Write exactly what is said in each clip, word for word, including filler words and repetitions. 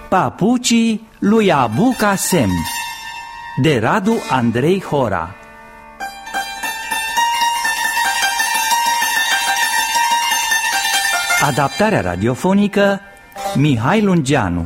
Papucii lui Abu Casem de Radu Andrei Hora. Adaptarea radiofonică Mihai Lungeanu.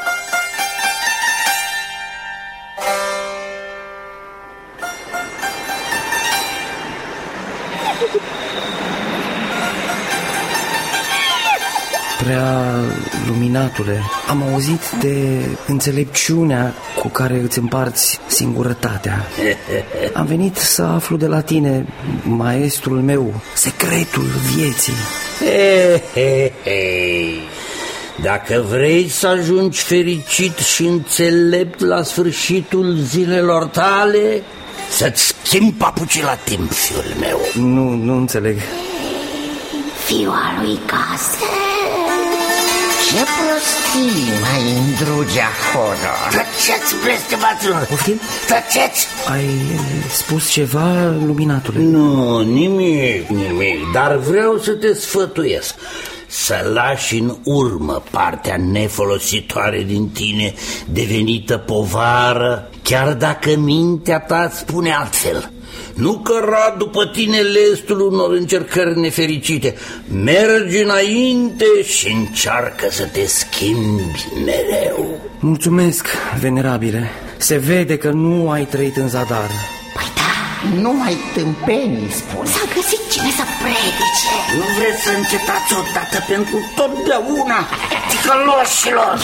Prea luminatule, am auzit de înțelepciunea cu care îți împarți singurătatea. Am venit să aflu de la tine, maestrul meu, secretul vieții. He, he, he. Dacă vrei să ajungi fericit și înțelept la sfârșitul zilelor tale, să-ți schimbi papucii la timp, fiul meu. Nu, nu înțeleg. Fiul lui Casem, ce prostii mai îndruge acolo. Tăceți, blestemaților! Poftim? Tăceți! Ai spus ceva, luminatule? Nu, nimic, nimic, dar vreau să te sfătuiesc să lași în urmă partea nefolositoare din tine, devenită povară, chiar dacă mintea ta spune altfel. Nu căra după tine lestul unor încercări nefericite. Mergi înainte și încearcă să te schimbi mereu. Mulțumesc, venerabile. Se vede că nu ai trăit în zadar. Păi da, numai tâmpenii spun. S-a găsit cine să predice. Nu vreți să încetați odată pentru totdeauna, ticăloșilor?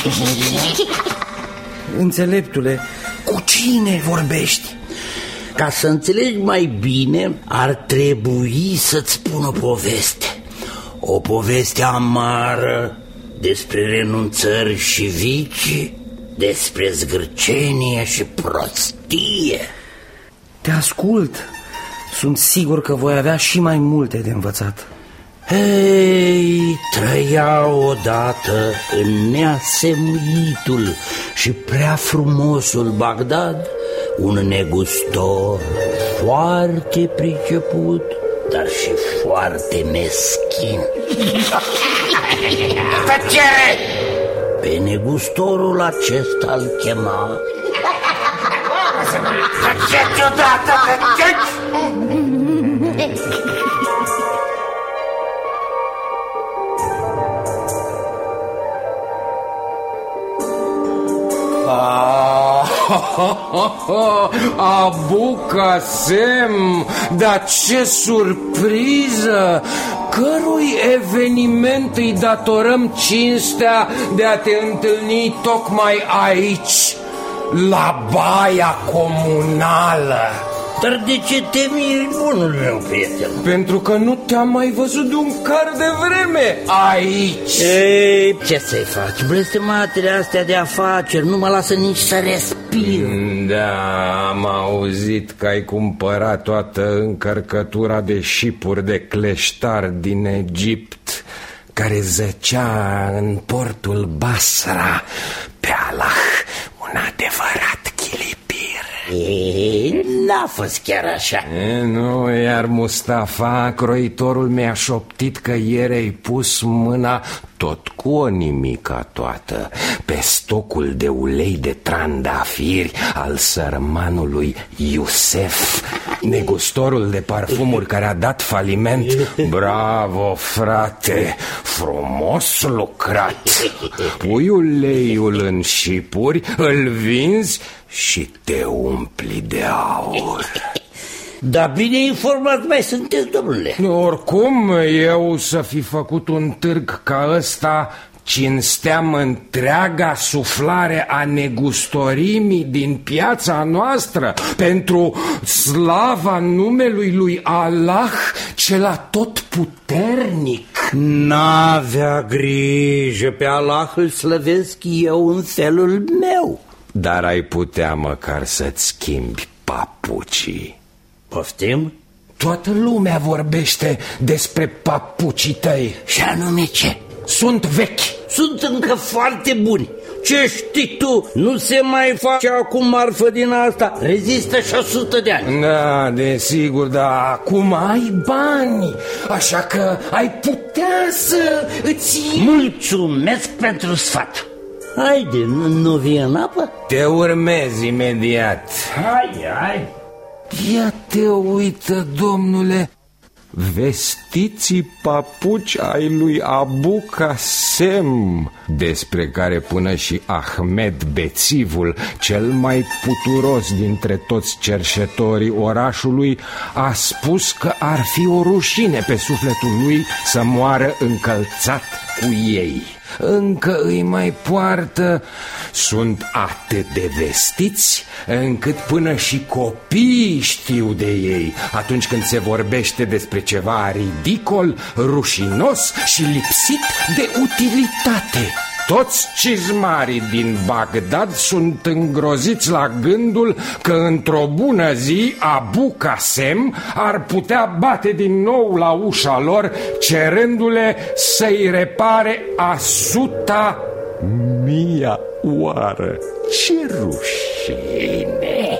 Înțeleptule, cu cine vorbești? Ca să înțelegi mai bine, ar trebui să-ți spun o poveste. O poveste amară despre renunțări și vicii, despre zgârcenie și prostie. Te ascult. Sunt sigur că voi avea și mai multe de învățat. Hei, trăia odată în neasemuitul și prea frumosul Bagdad un negustor foarte priceput, dar și foarte meschin. Tăcere! Pe negustorul acesta îl chema. Tăceți odată, tăceți! Abu Casem, dar ce surpriză! Cărui eveniment îi datorăm cinstea de a te întâlni tocmai aici, la baia comunală? Dar de ce te miri, bunul meu prieten? Pentru că nu te-am mai văzut de un car de vreme aici. Ei, ce să-i faci? Blestematele astea de afaceri nu mă lasă nici să respir. Da, am auzit că ai cumpărat toată încărcătura de șipuri de cleștar din Egipt, care zăcea în portul Basra. Pe Allah, un adevărat chilipir. E, n-a fost chiar așa. E, nu, iar Mustafa, croitorul, mi-a șoptit că ieri ai pus mâna, tot cu o nimica toată, pe stocul de ulei de trandafiri al sărmanului Iusef, negustorul de parfumuri care a dat faliment. Bravo, frate, frumos lucrat. Pui uleiul în șipuri, îl vinzi și te umpli de aur. Da, bine informat mai sunteți, domnule. Oricum, eu să fi făcut un târg ca ăsta, cinsteam întreaga suflare a negustorimii din piața noastră pentru slava numelui lui Allah, cel atotputernic. N-avea grijă, pe Allah îl slăvesc eu în felul meu. Dar ai putea măcar să-ți schimbi papucii. Poftim? Toată lumea vorbește despre papucii tăi. Și anume ce? Sunt vechi. Sunt încă foarte buni. Ce știi tu? Nu se mai face acum marfă din asta. Rezistă și o sută de ani. Da, desigur, dar acum ai bani, așa că ai putea să îți... Mulțumesc pentru sfat. Haide, nu, nu vii în apă? Te urmez imediat. Hai, hai. Ia te uită, domnule, vestiții papuci ai lui Abu Kasem, despre care până și Ahmed Bețivul, cel mai puturos dintre toți cerșetorii orașului, a spus că ar fi o rușine pe sufletul lui să moară încălțat cu ei. Încă îi mai poartă. Sunt atât de vestiți încât până și copiii știu de ei atunci când se vorbește despre ceva ridicol, rușinos și lipsit de utilitate. Toți cizmarii din Bagdad sunt îngroziți la gândul că într-o bună zi Abu Kasem ar putea bate din nou la ușa lor, cerându-le să-i repare a suta mia oară. Ce rușine!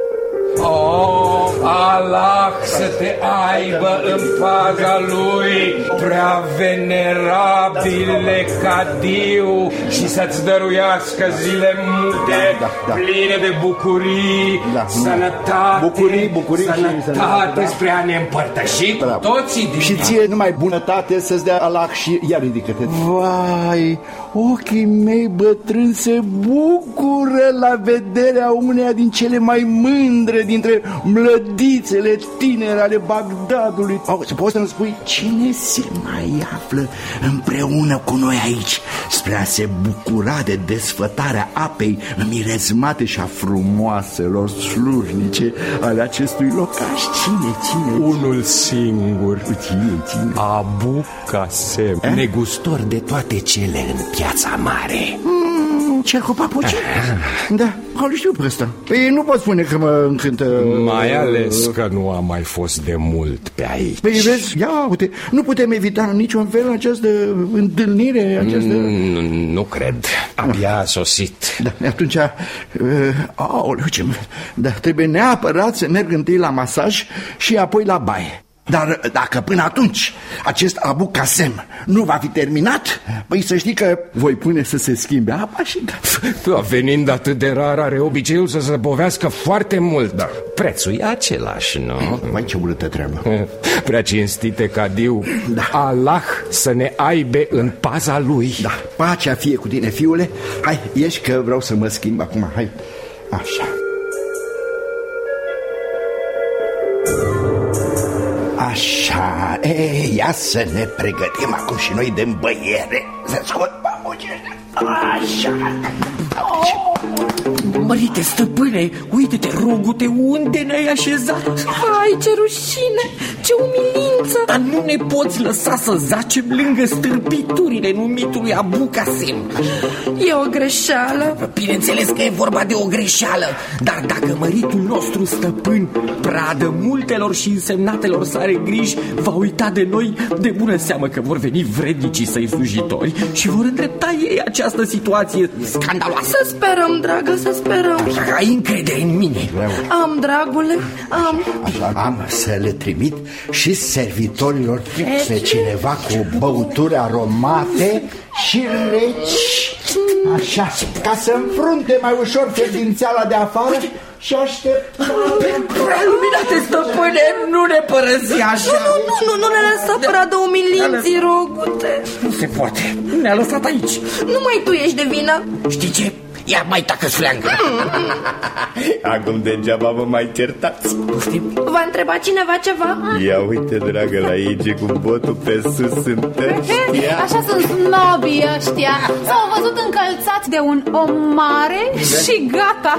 Oh, Allah să te aibă în paza lui, prea venerabile Cadiu, și să-ți dăruiască zile mute, da, da, da, pline de bucurii, da, sănătate, bucurii, bucurii sănătate, și spre a ne împărtăși cu toții din și ție numai bunătate să-ți dea Allah și ia ridică-te. Vai, ochii mei bătrâni se bucură la vederea uneia din cele mai mândre dintre mlădițele tinere ale Bagdadului. Oh, să poți să-mi spui cine se mai află împreună cu noi aici spre a se bucura de desfătarea apei mirezmate și a frumoaselor slujnice ale acestui locaș? Cine, cine? Unul singur. Cine, cine? Abu Kasem, eh? negustor de toate cele în Piața Mare. Mm, cel cu papuci? Da, au știu pe ăsta. Păi nu pot spune că mă încântă. Mai ales că nu am mai fost de mult pe aici. Păi vezi, ia uite, nu putem evita în niciun fel această întâlnire, această... Nu, nu cred, abia a sosit. Da, atunci, uh, aoleu, ce... Da, trebuie neapărat să merg întâi la masaj și apoi la baie. Dar dacă până atunci acest Abu Kasem nu va fi terminat, păi să știi că voi pune să se schimbe apa și gata. Venind atât de rar, are obiceiul să se povească foarte mult. Da. Prețul e același, nu? Mai ce urâtă treabă. Prea cinstite Cadiu, da. Allah să ne aibe în paza lui. Da, pacea fie cu tine, fiule. Hai, ieși că vreau să mă schimb acum, hai. Așa. Așa, e, ia să ne pregătim acum și noi de îmbăiere. Să scot papuci. Așa. Mărite stăpâne, uite-te, rogu-te, unde ne-ai așezat? Hai, ce rușine, ce umilință! Dar nu ne poți lăsa să zacem lângă stârpiturile numitului Abu Kasem. E o greșeală. Bineînțeles că e vorba de o greșeală, dar dacă măritul nostru stăpân, pradă multelor și însemnatelor să are griji, va uita de noi, de bună seamă că vor veni vrednicii săi slujitori și vor îndrepta ei această situație scandaloasă. Să sperăm, dragă, să sperăm. Așa, ai încredere în mine. Am, dragule, am. Așa, am să le trimit și servitorilor pe cineva cu băuturi aromate și reci. Așa, ca să înfrunte mai ușor ferdințeala de afară și aștept. Preluminate stăpâne, nu ne părăsi așa. Nu, nu, nu, nu ne lăsa pradă umilinții, rogu-te. Nu se poate, ne-a lăsat aici. Numai tu ești de vină. Știi ce? Ia mai tacă-ți fleangă. Acum degeaba vă mai certați. V-a întrebat cineva ceva? Ia uite, dragă, la ei ce cu botul pe sus sunt ăștia. Așa sunt snobii ăștia. S-au văzut încălțați de un om mare și gata.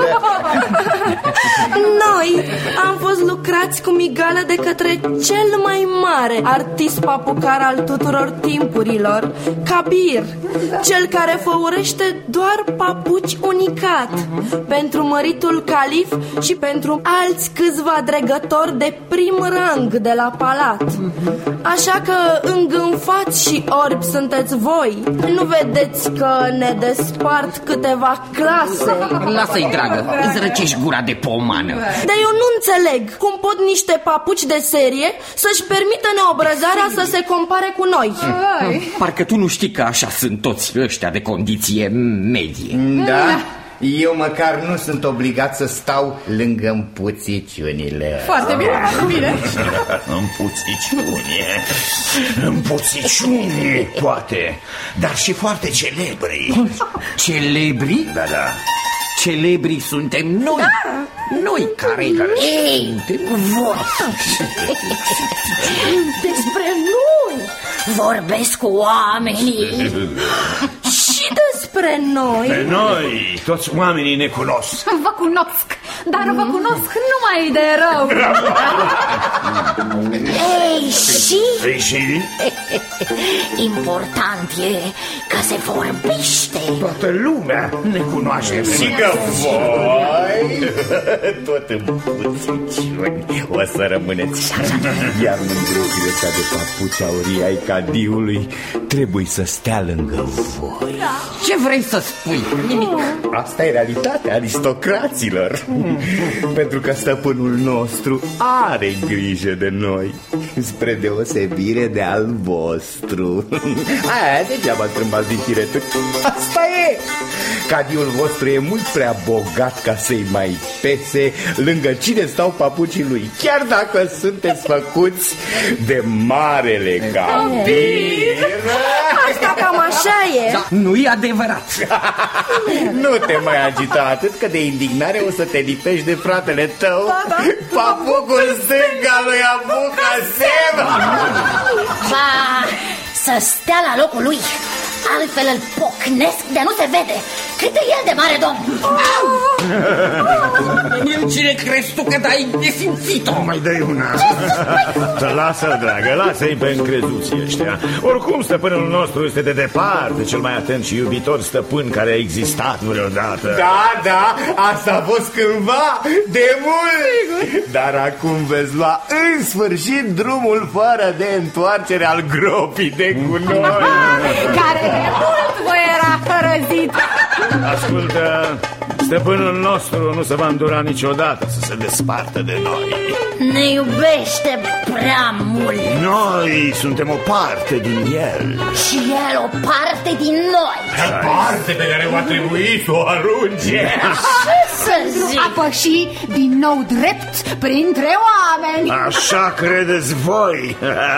Noi am fost lucrați cu migală de către cel mai mare artist papucar al tuturor timpurilor, Kabir, cel care făurește doar papuci păpuci unicat pentru măritul calif și pentru alți câțiva dregători de prim rang de la palat. Așa că îngânfați și orbi sunteți voi. Nu vedeți că ne despart câteva clase? Lasă-i, dragă, îți răcești gura de pomană. Dar eu nu înțeleg cum pot niște papuci de serie să-și permită neobrăzarea să se compare cu noi. Parcă tu nu știi că așa sunt toți ăștia de condiție medie. Da? Eu măcar nu sunt obligat să stau lângă împuțiciunile. Foarte bine, foarte bine. Împuțiciune. Împuțiciune, poate, dar și foarte celebri. Celebri? Da, da. Celebri suntem noi. Da. Noi care... Ei, despre noi vorbesc cu oamenii. Și despre noi. Pe noi, toți oamenii ne cunosc. Vă cunosc, dar vă cunosc numai de rău. Ei, și? Ei, și? Important e că se vorbește. Toată lumea ne cunoaște. Și că voi tot împuțiciuni o să rămâneți. Iar mândrucile ăsta de papuci aurii ai cadiului trebuie să stea lângă voi. Ce vrei să spui? Nimic. Asta e realitatea aristocraților. Pentru că stăpânul nostru are grijă de noi, spre deosebire de al vostru. Aia, degeaba strâmbați din tireturi. Asta e. Cadiul vostru e mult prea bogat ca să-i mai pese lângă cine stau papucii lui, chiar dacă sunteți făcuți de marele Kabir. Asta cam așa e. Da, nu-i adevărat. Nu te mai agita atât, că de indignare o să te lipești de fratele tău, da, da. Papucul stâng al lui Abucasem. Ba, să stea la locul lui, altfel îl pocnesc de nu se vede. Cât e el de mare, domn? În cine crezi tu că dai nesimțit-o? Mai dai una. Lasă-l, dragă, lasă-i pe încrezuții ăștia. Oricum, stăpânul nostru este de departe cel mai atent și iubitor stăpân care a existat vreodată. Da, da, asta a fost cândva, de mult. Dar acum veți lua în sfârșit drumul fără de întoarcere al gropii de cu noi. Care de mult vă era hărăzit. Ascultă, stăpânul nostru nu se va îndura niciodată să se despartă de noi. Ne iubește prea mult. Noi suntem o parte din el. Și el o parte din noi. O parte pe care va trebui să o arunce. Ce să zic? A păși din nou drept printre oameni. Așa credeți voi.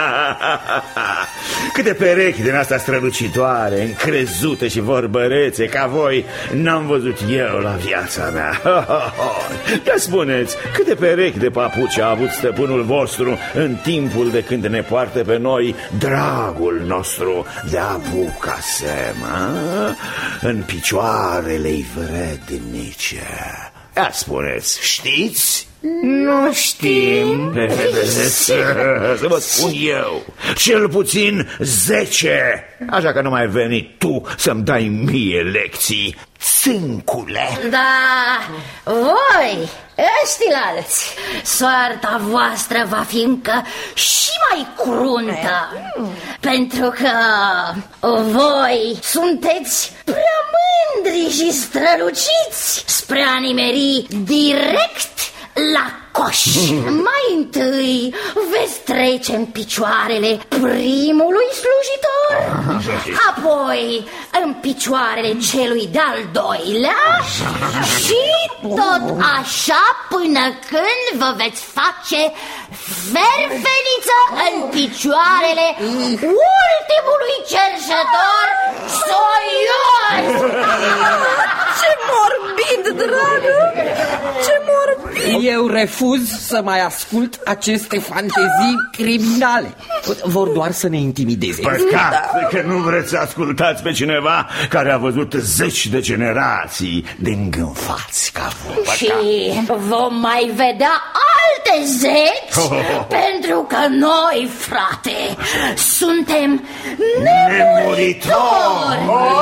Câte perechi din astea strălucitoare, încrezute și vorbărețe ca voi n-am văzut eu la viața mea. Ia spuneți, câte perechi de papuci a avut stăpânul vostru în timpul de când ne poartă pe noi dragul nostru de Abucasem, a? În picioarele-i vrednice. Ia spuneți, știți? Nu știm. Să vă spun eu, cel puțin zece. Așa că nu mai veni tu să-mi dai mie lecții, țâncule. Da, voi, ăștilalți, soarta voastră va fi încă și mai cruntă. Pentru că voi sunteți prea mândri și străluciți spre a nimeri direct la coș. Mai întâi veți trece în picioarele primului slujitor, apoi în picioarele celui de-al doilea și tot așa până când vă veți face ferfeniță în picioarele ultimului cerșător soios. Ce morbid, dragă! Ce morbid! Eu refuz să mai ascult aceste fantezii criminale. Vor doar să ne intimideze. Păcat că nu vreți să ascultați pe cineva care a văzut zeci de generații de îngânfați ca voi. Și vom mai vedea alte de zeci? Pentru că noi, frate, suntem nemuritori.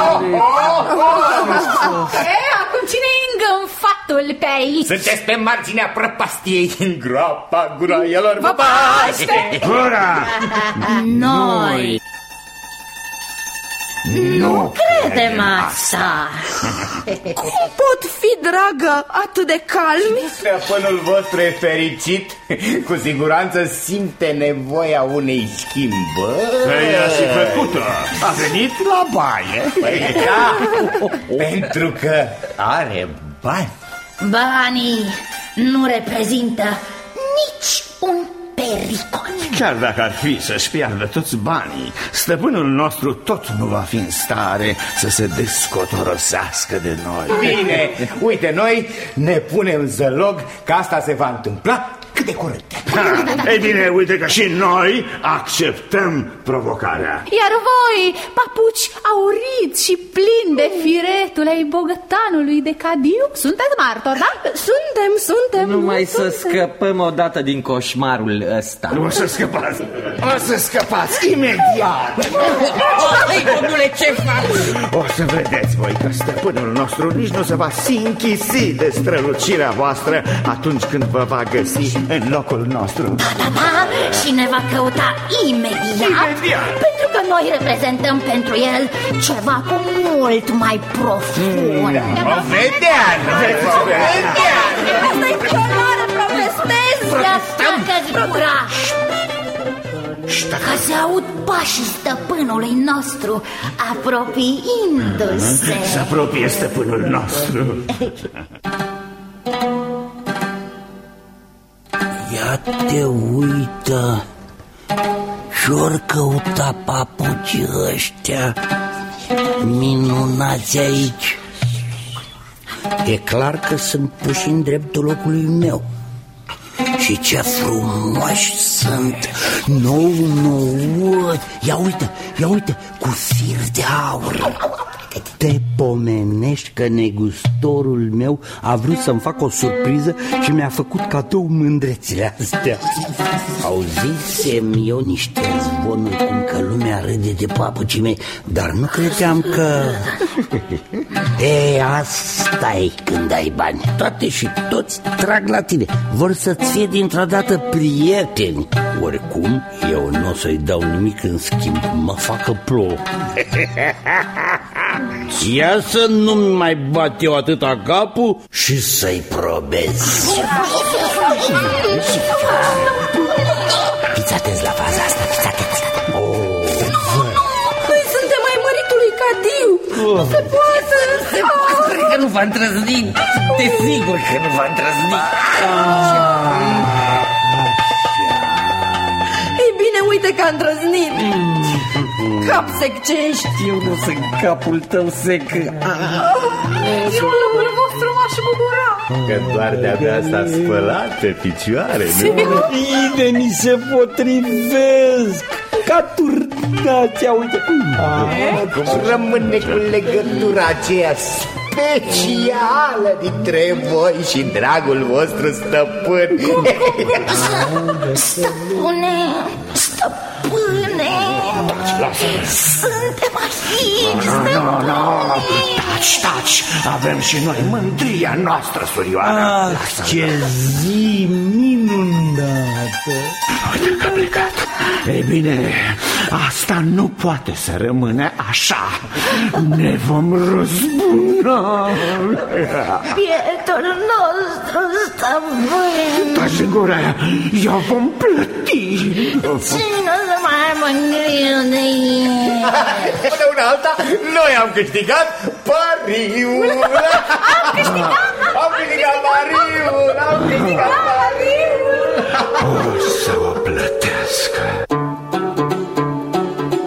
E, acum cine-i îngânfatul pe aici? Sunteți pe marginea prăpastiei în groapa guroaielor. Vă paște! Gura! Noi nu credem asta. Cum pot fi, dragă, atât de calmi? Stăpânul vostru e fericit. Cu siguranță simte nevoia unei schimbări. Ea și făcută. A venit la baie. Păi da, pentru că are bani. Banii nu reprezintă nici un pericol. Chiar dacă ar fi să-și piardă toți banii, stăpânul nostru tot nu va fi în stare să se descotorosească de noi. Bine, uite, noi ne punem zălog că asta se va întâmpla cât de curând. Ei bine, uite că și noi acceptăm provocarea. Iar voi, papuci auriți și plini de firetul ai bogătanului de Cadiu, sunteți martori, da? Suntem, suntem. Numai să scăpăm odată din coșmarul ăsta. Nu o să scăpați, o să scăpați imediat. Ai, domnule, ce faci? O să vedeți voi că stăpânul nostru nici nu se va sinchisi de strălucirea voastră atunci când vă va găsi în locul nostru. Da, da, da, și ne va căuta imediat, imediat. Pentru că noi reprezentăm pentru el ceva cu mult mai profund. O vedea, o vedea. Asta-i violare, protestezi. Ia-ți gura. Că se aud pașii stăpânului nostru apropiindu-se. Se apropie stăpânul nostru. Ia te uită și-or căuta papucii ăștia minunați aici. E clar că sunt puși în dreptul locului meu. Și ce frumoși sunt, nou, nou. Ia uite, ia uite, cu fir de aur. Te pomenești că negustorul meu a vrut să-mi facă o surpriză și mi-a făcut cadou mândrețile astea. Auzisem eu niște zvonuri cum că lumea râde de papucii mei, dar nu credeam că... E, asta-i când ai bani. Toate și toți trag la tine. Vor să-ți fie dintr-o dată prieteni. Oricum, eu nu o să-i dau nimic în schimb. Mă facă plouă. Ia să nu-mi mai bat eu atâta capul și să-i probez. Fiți atenți la faza asta, fiți atenți. Noi suntem ai măritului Cadiu. Nu se poate. Cred că nu va îndrăzni. De sigur că nu va îndrăzni. Ei bine, uite că a îndrăznit. Cap sec ce ești. Eu nu sunt capul tău sec. Eu locul vostru m-aș bucura. Că doar de-abia s-a spălat pe picioare, nu? Bine, ni se potrivesc. Ca turnația, uite. Rămâne cu legătura aceea specială dintre voi și dragul vostru stăpân. Stăpâne, stăpâne, suntem aici, stăpâne. Nu, nu, nu, taci, taci, avem și noi mândria noastră, surioară. Ce zi minunată. Uite că a plecat. Ei bine, asta nu poate să rămâne așa. Ne vom răzbuna. Bietul nostru stăpân. Taci în gura aia, ea vom plăti. Cine să mai aibă grijă de el? Până una alta, noi am câștigat pariul. Am câștigat? Am câștigat pariul, am câștigat pariul. O să o plătească.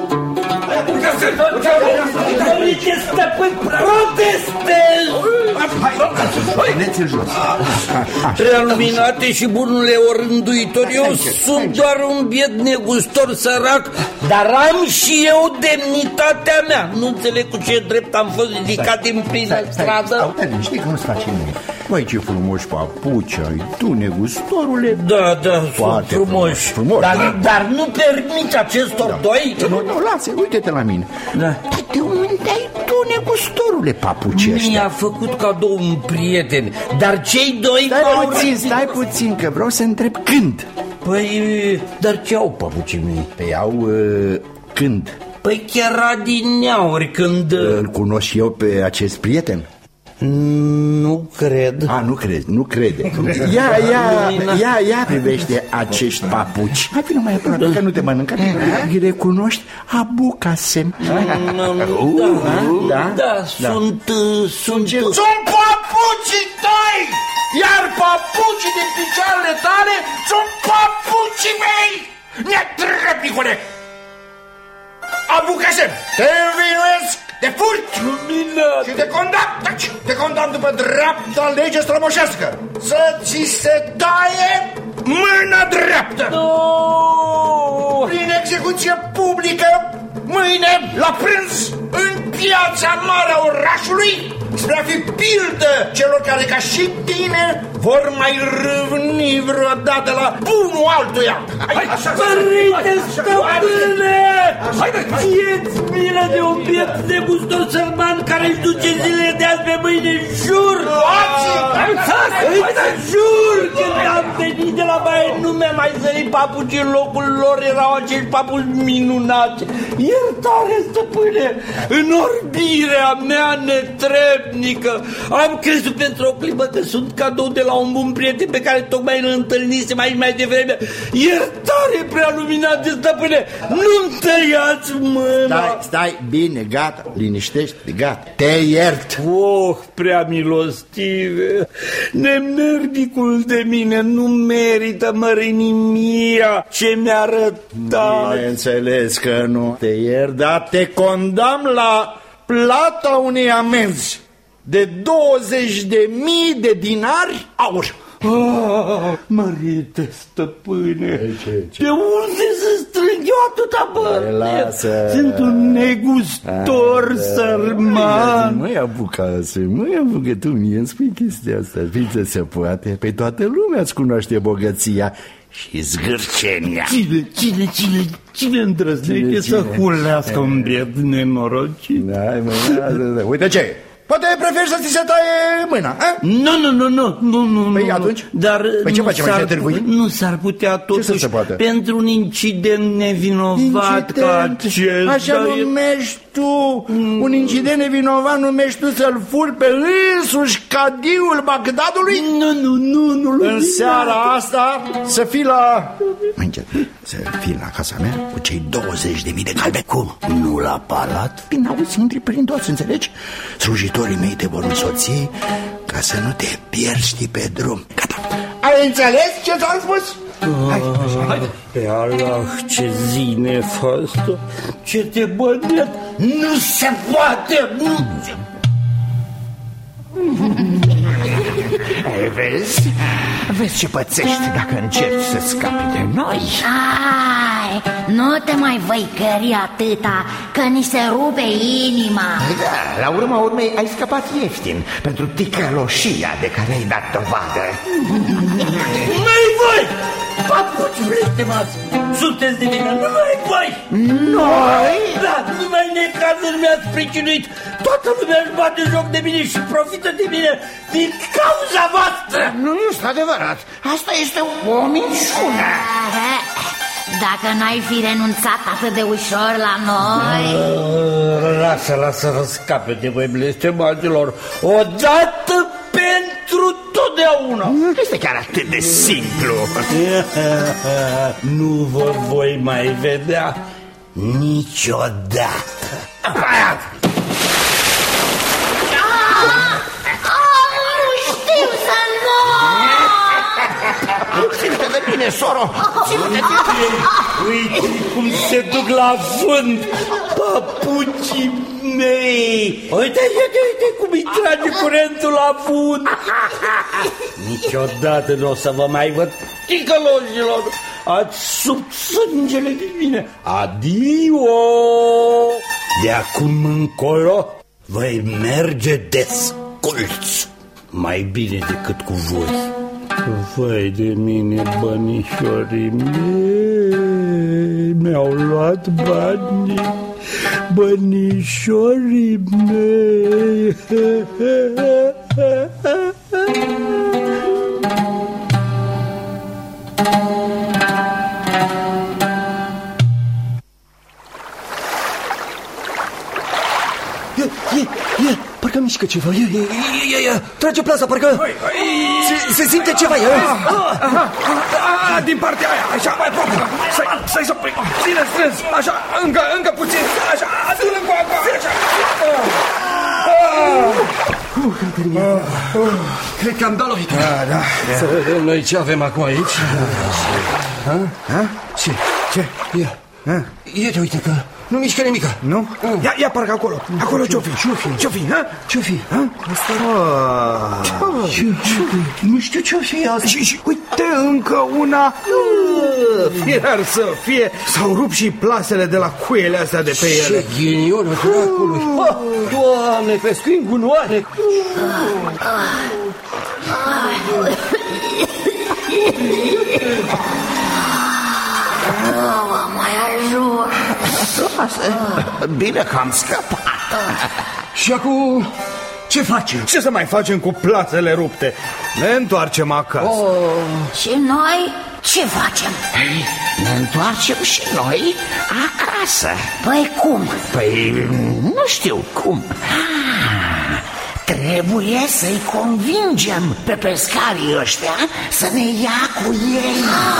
Uite, stăpân, protestez! Puneți-l jos. Prealuminate și bunule orânduitor, eu sunt doar un biet negustor sărac, dar am și eu demnitatea mea. Nu înțeleg cu ce drept am fost ridicat din plină stradă. Aude, știi că nu-ți face nimic. Băi, ce frumoși papuci ai tu, negustorule. Da, da, foarte sunt frumoși, frumos, dar, da. dar nu permiți acestor da. doi? Nu, nu, lasă, uite-te la mine. Da. Dar de unde ai tu, negustorule, papuci ăștia? Mi-a făcut cadou un prieten, dar cei doi... Stai puțin, stai puțin, că vreau să întreb când. Păi, dar ce au papucii mei? Păi au uh, când? Păi chiar adineauri când... Îl cunosc eu pe acest prieten? Nu cred. A, nu crezi, nu crede. Ia, ia, ia, ia privește acești papuci. Hai, vină mai aproape, că nu te mănâncă. Îi recunoști? Abu Kasem. Da, da, sunt... Sunt Sunt papucii tăi! Iar papucii din picioarele tale sunt papucii mei! Netrăpicule! Abu Kasem, te învinuiesc de furt și te condamn, te condamn după dreapta lege strămoșească să ți se taie mâna dreaptă. No! Prin execuție publică, mâine la prânz, în piața mare a orașului, spre a fi pildă celor care ca și tine vor mai râvni vreodată la bunul altuia. Părinte stăpâne! Ție-ți milă de un biet negustor sărman care își duce zilele de azi pe mâine, jur! Îți jur că am venit de la baie, nu mi-a mai zărit papuci în locul lor, erau acești papuci minunați. Iertare, stăpâne, în orbirea mea netrebnică am crezut pentru o clipă că sunt cadou de la un bun prieten pe care tocmai îl întâlnisem aici mai devreme. Iertare, prealuminate, stăpâne, nu-mi tăiați mâna. Stai, stai, bine, gata, liniștește, gata, te iert. Oh, prea milostive, nemernicul de mine nu merită mărinimia ce mi-a arătat. Bineînțeles că nu te iert, dar te condamn la plata unei amenzi de douăzeci de mii de dinari aur. Ah, mărite stăpâne, ce, ce? De unde să strâng eu atâta bani? Sunt un negustor sărman. Nu-i apucase, nu-i apucă tu mie, îmi spui chestia asta. Fiți se poate, pe toată lumea îți cunoaște bogăția și zgârcenia. Cine, cine, cine, cine îndrăznește să hulească un biet nenorocit? Da, mă, uite ce, poate preferi să ți se taie mâna, a? Nu, nu, nu, nu, nu, nu. Păi atunci? Dar păi ce facem, mai târgui? Nu s-ar putea totuși, pentru un incident nevinovat incident. Ca acesta. Așa numești tu, mm. un incident nevinovat numești tu să-l furi pe însuși cadiul Bagdadului? Nu, nu, nu, nu. În seara asta să fii la... Mai încet, să fii la casa mea cu cei douăzeci de mii de calbe. Cum? Nu la palat? Bine, auzi, intri prin toți, înțelegi? Slujitorii mei te vor însoți ca să nu te pierzi pe drum. Gata. Ai înțeles ce ți-am spus? Hai, hai. Pe Allah, ce zi nefastă, ce te bănet, nu se poate, nu se... Vezi? Vezi ce pățești dacă încerci să scapi de noi. Ai, nu te mai văicări atâta, că ni se rupe inima. Da, la urma urmei ai scăpat ieftin pentru ticăloșia de care ai dat dovadă. Mai voi! Papuci blestemați! Sunteți de mine, numai voi! Noi? Da, numai necazuri mi-ați pricinuit. Toată lumea își bate joc de mine și profită de mine din cauza voastră. Nu este adevărat, asta este o minciună. Dacă n-ai fi renunțat atât de ușor la noi... Lasă, lasă, răscape de voi blestemaților, odată pentru totdeauna. Nu este chiar atât de simplu. Nu vă voi mai vedea niciodată. Nu știu să nu! Ține-te de mine, Ține-te, soro! Ține-te! Uite cum se duc la vânt papucii mei! Uite, uite, uite cum îi trage curentul la vânt! Niciodată nu o să vă mai văd, ticăloșilor! Ați sub sângele din mine! Adio! De acum încolo voi merge desculți, mai bine decât cu voi. Vai de mine, bănișorii mei, mi-au luat banii, bănișorii mei. E, e, e, parcă mișcă ceva, e, e, e, e, trage plasa, parcă se, se simte ceva, e. Din partea aia, așa, mai aproape. Stai, stai să ține strâns, așa, încă, încă puțin, așa, adu-l încă, așa. Cred că am dat lovită. Da, da. Noi ce avem acum aici? Ce? Ce? Ia, ia, uite că nu mișcă nimica. Nu? Ia, ia parcă acolo. Acolo ce-o fi? Ce-o fi? Ce-o fi? Ce-o fi? Asta... Nu știu ce-o fi asta. Și uite încă una. Fier să fie. S-au rupt și plasele de la cuiele astea de pe ele. Ce ghinionă dracului. Doamne, pescuim gunoare. Oh, mai ajung. Bine că am scăpat. Și acum ce facem? Ce să mai facem cu plasele rupte? Ne întoarcem acasă. Oh. Și noi ce facem? Hey, ne întoarcem și noi acasă. Păi cum? Păi nu știu cum. Ah, trebuie să-i convingem pe pescarii ăștia să ne ia cu ei.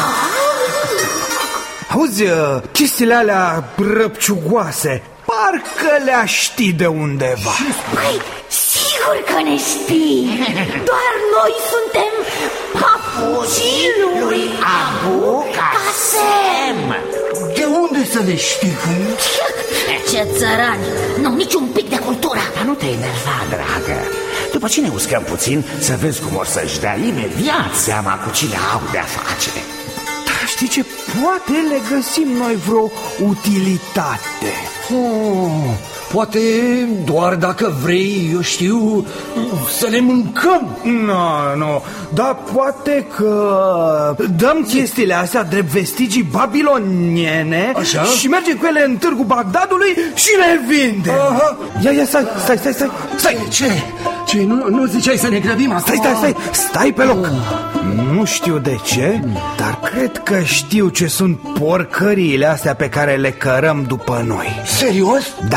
Auzi, chestiile alea răpciugoase, parcă le-a ști de undeva. Păi, sigur că ne știi. Doar noi suntem papucii lui Abu Kasem. De unde să le știi? Ce țărani, n-au niciun pic de cultură. Dar nu te enerva, dragă. După ce ne uscăm puțin, să vezi cum o să-și dea imediat seama cu cine au de-a face. Știi ce? Poate le găsim noi vreo utilitate. Oh, poate doar dacă vrei, eu știu, să le mâncăm. Nu, no, nu, no. Dar poate că dăm chestiile astea drept vestigii babiloniene. Așa? Și mergem cu ele în târgul Bagdadului și le vindem. Aha. Ia, ia, stai, stai, stai, stai, stai. Ce? Ce? Nu, nu ziceai să ne grăbim asta? Stai, stai, stai, stai pe loc. Nu știu de ce, dar cred că știu ce sunt porcăriile astea pe care le cărăm după noi. Serios? Da.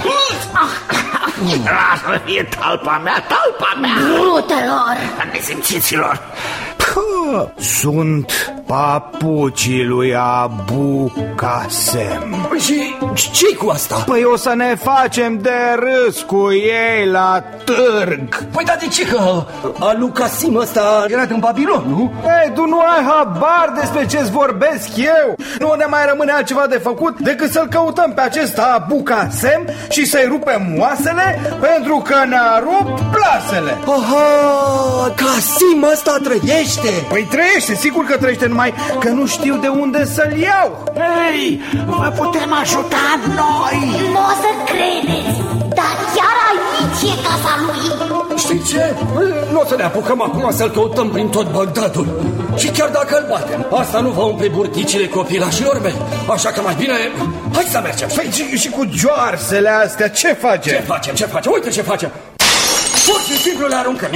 Lasă fie talpa mea, talpa mea. Brutelor, nesimțiților. Sunt papucii lui Abu Kasem. Și ce-i cu asta? Păi o să ne facem de râs cu ei la târg. Păi da, de ce că Abu Kasem ăsta era din Babilon, nu? Ei, tu nu ai habar despre ce-ți vorbesc eu. Nu ne mai rămâne altceva de făcut decât să-l căutăm pe acest Abu Kasem și să-i rupem oasele, pentru că ne-a rupt plasele. Aha, Kasem ăsta trăiește. Păi trăiește, sigur că trăiește, numai că nu știu de unde să-l iau. Hei, vă putem ajuta noi. Nu o să credeți, dar chiar aici e casa lui. Știi ce? Nu o să ne apucăm acum să-l căutăm prin tot Bagdadul. Și chiar dacă îl batem, asta nu va umple burticile copilașilor mei. Așa că mai bine, hai să mergem. Păi și, și cu joarsele astea, ce facem? Ce facem, ce facem? Uite ce facem. Pur și simplu le aruncăm.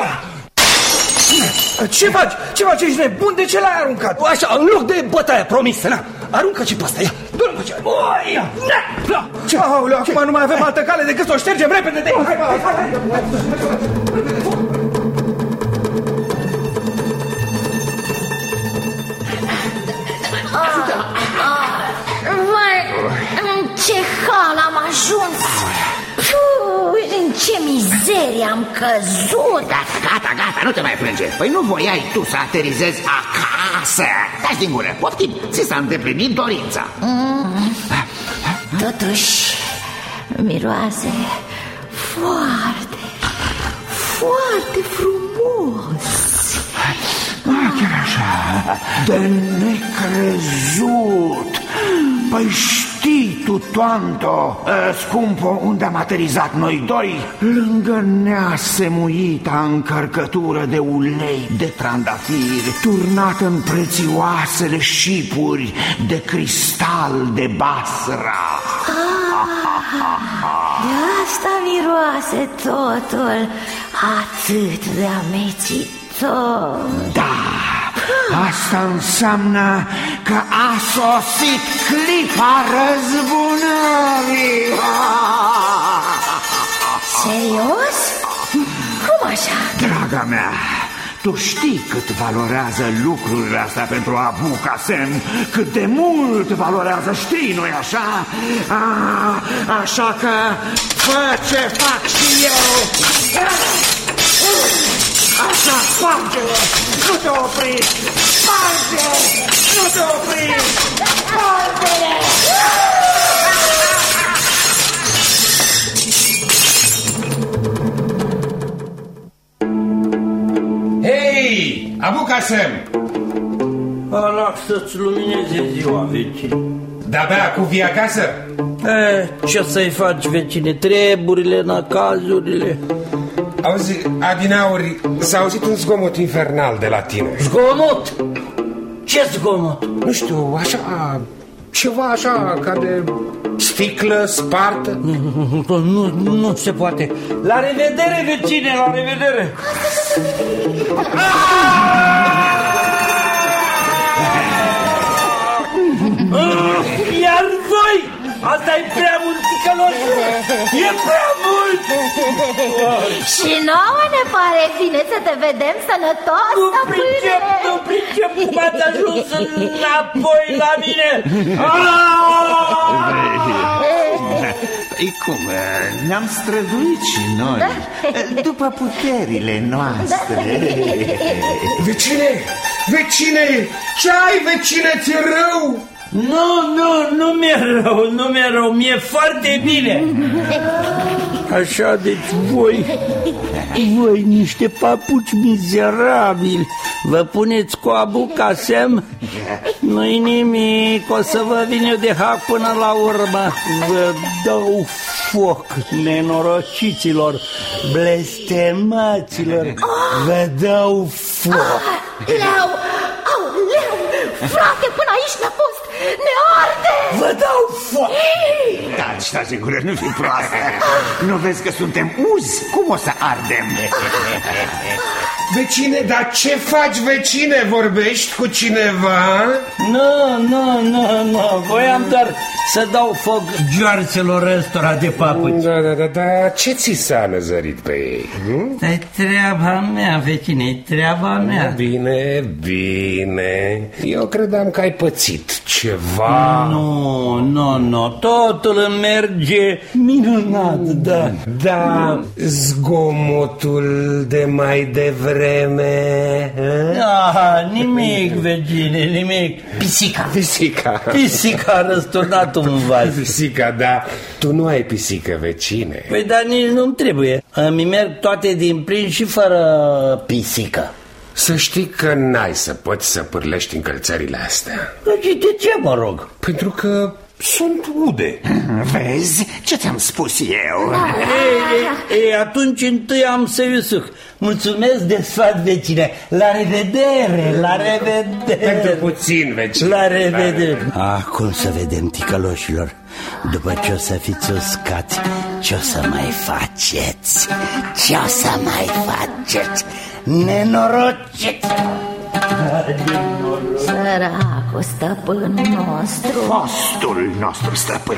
Ce faci? Ce faci? Ești nebun? De ce l-ai aruncat? Așa, în loc de bătaia promisă, na. Aruncă și pe asta, ia. Du-l cu ce. Ia. Ce? Aoleu, acum nu mai avem altă cale decât să o ștergem repede de aici. Hai, hai, hai, hai. Vai, în ce hal am ajuns. Puh, în ce mizerie am căzut! Gata, gata, gata, nu te mai plânge. Păi nu voiai tu să aterizezi acasă. Dați din gură, poftim, ți s-a îndeplinit dorința. mm. Totuși miroase foarte, foarte frumos. Ah, chiar așa, de necrezut. Păi știi tu, Toanto, scumpo, unde am aterizat noi doi? Lângă neasemuita încărcătură de ulei de trandafiri, turnată în prețioasele șipuri de cristal de Basra. De asta miroase totul atât de amețitor. Da, asta înseamnă că a sosit clipa răzbunării. Serios? Cum așa? Draga mea, tu știi cât valorează lucrurile astea pentru Abu Kasem, cât de mult valorează, știi, nu-i așa? A, așa că fă ce fac și eu. Așa, sparge-le, nu te opri, sparge, nu te opri, sparge-le! Hei, Abu Kasem! Allah să-ți lumineze ziua, vecine. De-abia acum vii acasă? E, ce să-i faci, vecine? Treburile, năcazurile. Auzi, adineauri, s-a auzit un zgomot infernal de la tine. Zgomot? Ce zgomot? Nu știu, așa, ceva așa, ca de sticlă spartă. Nu, nu, nu se poate. La revedere, vecine, la revedere. Iar voi! Asta e prea mult, ticăloși! E prea mult! Și nouă ne pare bine să te vedem sănătos. Nu pricep, nu pricep cum ați ajuns înapoi la mine! Ei cum, ne-am străduit și noi, după puterile noastre. Vecine, vecine, ce ai, vecine, ți-e rău? Nu, nu, nu mi-e rău, nu mi-e rău, mi-e foarte bine. Așa, deci voi, voi niște papuci mizerabili, vă puneți cu Abu Kasem? Nu-i nimic, o să vă vin eu de hac până la urmă. Vă dau foc, nenorociților, blestemaților, vă dau foc. Leu, au, leu, frate, până aici n-a fost. Ne arde! Vă dau foc! Da, stați în gură, nu fi proastă. Nu vezi că suntem uzi? Cum o să ardem? Vecine, dar ce faci, vecine? Vorbești cu cineva? Nu, nu, nu, nu, voiam doar să dau foc joarțelor ăstora de papuci. Da, da, da, da, ce ți s-a năzărit pe ei? Hm? E treaba mea, vecine, e treaba mea. Bine, bine, eu credeam că ai pățit ceva. Nu, nu, nu, totul îmi merge minunat, da. Da, zgomotul de mai devreme. Ah, nimic, vecine, nimic. Pisica. Pisica. Pisica a răsturnat un vas. Pisica, da. Tu nu ai pisică, vecine. Păi, dar nici nu-mi trebuie. Îmi merg toate din plin și fără pisică. Să știi că n-ai să poți să pârlești încălțările astea. De ce, mă rog? Pentru că sunt ude. Vezi ce ți-am spus eu? Ei, ei, atunci întâi am să Iusuf. Mulțumesc de sfat, vecine. La revedere, la revedere. Pentru puțin, vecine. La revedere. Acum să vedem, ticăloșilor. După ce o să fiți uscați, ce o să mai faceți? Ce o să mai faceți? Nenorociți! Săracul stăpân nostru. Fostul nostru stăpân.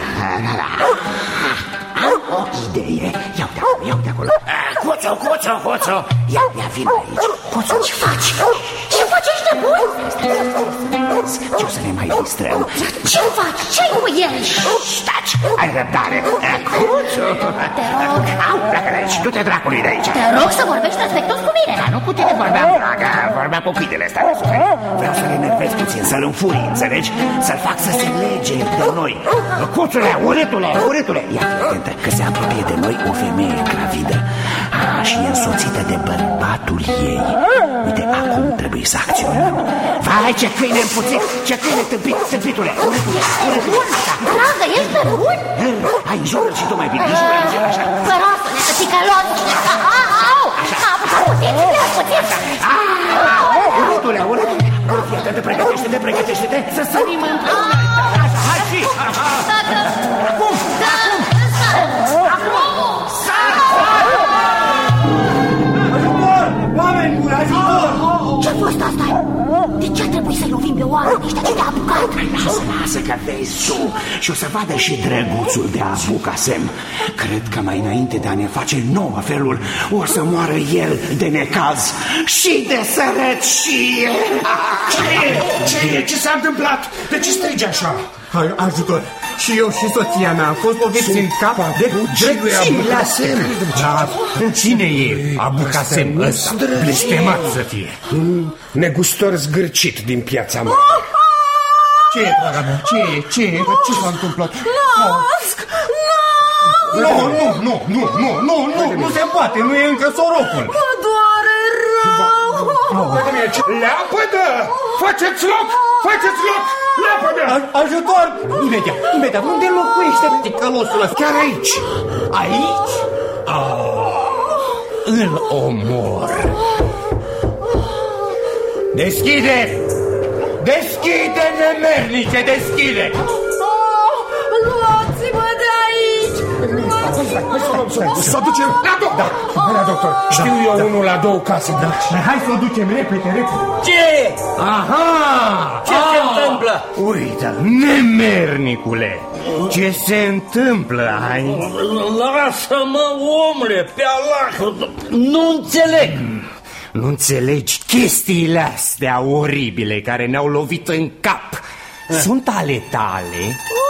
Am o idee. Ia uite acolo, ia uite acolo. Coțo, coțo, coțo. Ia, ia, vin aici. Coțo, ce faci? Ce faci, ești nebun? Vezi? Ce o să ne mai distrăm? Ce faci? Ce-i cu el? Staci, ai răbdare. Cuțu. Te rog. Au, pleacă de aici, du-te dracului de aici. Te rog să vorbești respectos cu mine. Dar nu cu tine vorbeam, dragă, vorbeam cu câinele ăsta de suflet. Vreau să-l enervez puțin, să-l înfurii, înțelegi? Să-l fac să se lege de noi. Cuțule, urâtule, urâtule. Ia fi atentă, că se apropie de noi o femeie gravidă. Ah, și e însoțită de bărbatul ei. Uite, acum trebuie să acționăm. Vai, ce câine împuțit, ce câine tâmpit, tâmpitule. Urâtule, urâtule. Dragă, ești pe bun? Hai, înjură și tu mai bine, înjură, înjură, așa. Cărosule, să ticălos. Au, au, puțin, puțin. Urâtule, urâtule. Fii atentă, pregătește-te, pregătește-te să sărim împreună. Așa, hai și... Tată! Acum! Acum! Acum! Sar! Ajutor! Oameni buni, ajutor! Ce-a fost asta? De ce a trebuit să-i lovim pe oameni ăștia? Ce te-a apucat? Lasă, lasă că vezi tu. Și o să vadă și drăguțul de Abucasem. Cred că mai înainte de a ne face nouă felul, o să moară el de necaz și de sărăt și el. Ce e? Ce e? Ce s-a întâmplat? De ce strigi așa? Hai, ajutor! Și eu și soția mea am fost loviți în cap de Abucasem. Dar cine e Abucasem ăsta? Blestemat să fie. Un negustor zgârcit din piața mea. Ce e, draga mea? Ce e? Ce e? Ce s-a întâmplat? Nasc! Nu, nu, nu, nu, nu, nu, nu, nu se poate, nu e încă sorocul. Mă doare rău! Leapădă! Faceți loc! Faceți loc! Leapădă! Ajutor! Imediat, imediat, unde locuiește ticălosul ăsta? Chiar aici! Aici? Îl omor! Deschide! Deschide, nemernice, deschide! Luați-mă de aici! Să o ducem la doctor! Da, la doctor. Știu eu unul la două case. Da. Hai să o ducem repede, repede. Ce? Aha! Ce se întâmplă? Uite, nemernicule! Ce se întâmplă, ai? Lasă-mă, omule, pe Allah! Nu înțeleg! Nu înțelegi chestiile astea oribile care ne-au lovit în cap. Sunt ale tale?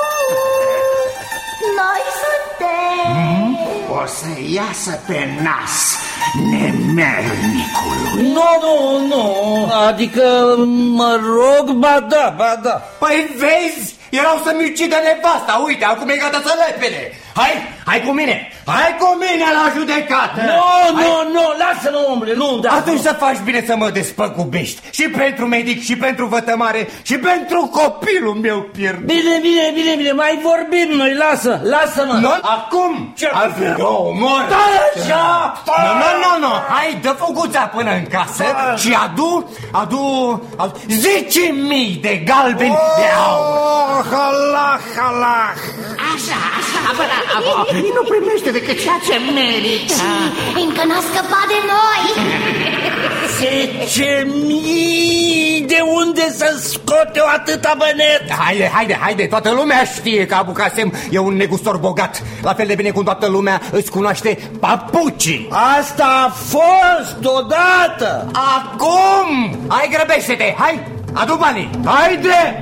Noi suntem. O să iasă pe nas nemernicului. Nu, nu, nu, adică mă rog, ba da, ba da. Păi vezi, erau să-mi ucidă nevasta, uite, acum e gata să lepede. Hai, hai cu mine, hai cu mine la judecată. Nu, nu, nu, lasă-mă, omule, nu, da. Atunci să faci bine să mă despăgubești. Și pentru medic, și pentru vătămare, și pentru copilul meu pierdut. Bine, bine, bine, bine, mai vorbim noi, lasă, lasă-mă. Nu? Acum? Ce? Aveau, omor. Așa, Nu, nu, nu, nu, hai, dă fuguța până în casă și adu, adu, adu zece mii de galbeni de aur. Oh, halah, halah. Așa, așa, apăra, apă, nu primește decât ceea ce merită. Încă n-a scăpat de noi. Zece mii, de unde să scoate o atâta bănet? Haide, haide, haide, toată lumea știe că Abucasem e un negustor bogat. La fel de bine cum toată lumea îți cunoaște papucii. Asta a fost odată. Acum! Hai, grăbește-te, hai, adu banii, haide!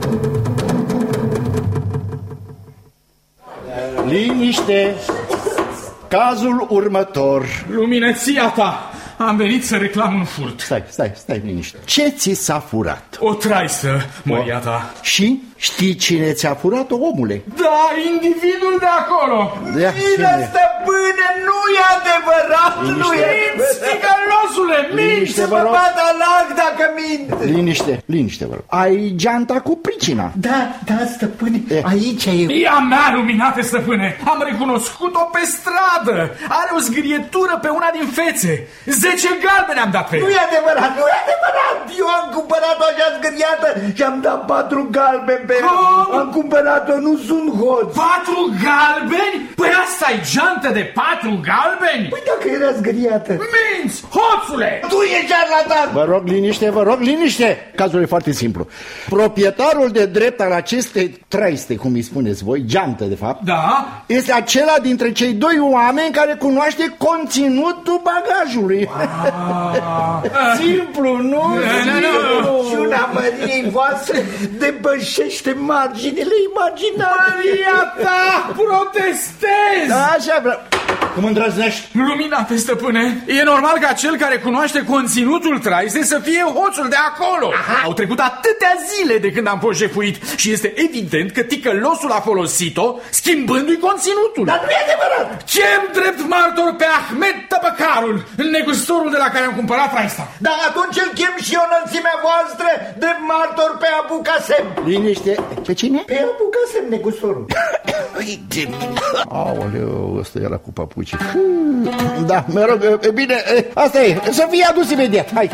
Liniște! Cazul următor. Luminăția ta! Am venit să reclam un furt. Stai, stai, stai liniște. Ce ți s-a furat? O traisă, măria ta. Și? Știi cine ți-a furat-o, omule? Da, individul de acolo. Ia, Bine, stăpâne, nu e adevărat. Liniște. Nu e. Minți, ticălosule, minți, Liniște, să vă mă rog. bată lag dacă mint. Liniște, liniște, vă rog. Ai geanta cu pricina. Da, da, stăpâne, E. aici e. E a mea, luminate, stăpâne. Am recunoscut-o pe stradă. Are o zgârietură pe una din fețe. Zece galbene am dat pe ea. Nu e adevărat, nu e adevărat. Eu am cumpărat-o așa zgâriată și am dat patru galbeni pe ea. Am cumpărat-o, nu sunt hoț. Patru galbeni? Păi asta-i geantă de patru galbeni? Păi dacă era zgâriată. Minți, hoțule! Tu e charlatan! Vă rog liniște, vă rog liniște. Cazul e foarte simplu. Proprietarul de drept al acestei traiste, cum îi spuneți voi, geantă de fapt, da? Este acela dintre cei doi oameni care cunoaște conținutul bagajului. Simplu, nu? Și una măriei voastre depășește marginile imaginare. Maria ta, protestez! Da, așa vreau. Cum îndrăznești? Luminate, stăpâne, e normal ca cel care cunoaște conținutul traisei să fie hoțul de acolo. Aha. Au trecut atâtea zile de când am fost jefuit și este evident că ticălosul a folosit-o schimbându-i conținutul. Dar nu e adevărat! Ce-mi drept martor pe Ahmed Tăbăcarul, negustorul de la care am cumpărat traista. Dar atunci îl chem și eu înălțimea voastră de martor pe Abu Kasem. Liniște. Pe cine? Pe Abu Kasem, negustorul. Uite, aoleu, ăsta era cu papuci. Da, mă rog, bine, asta e, să fie adus imediat, hai.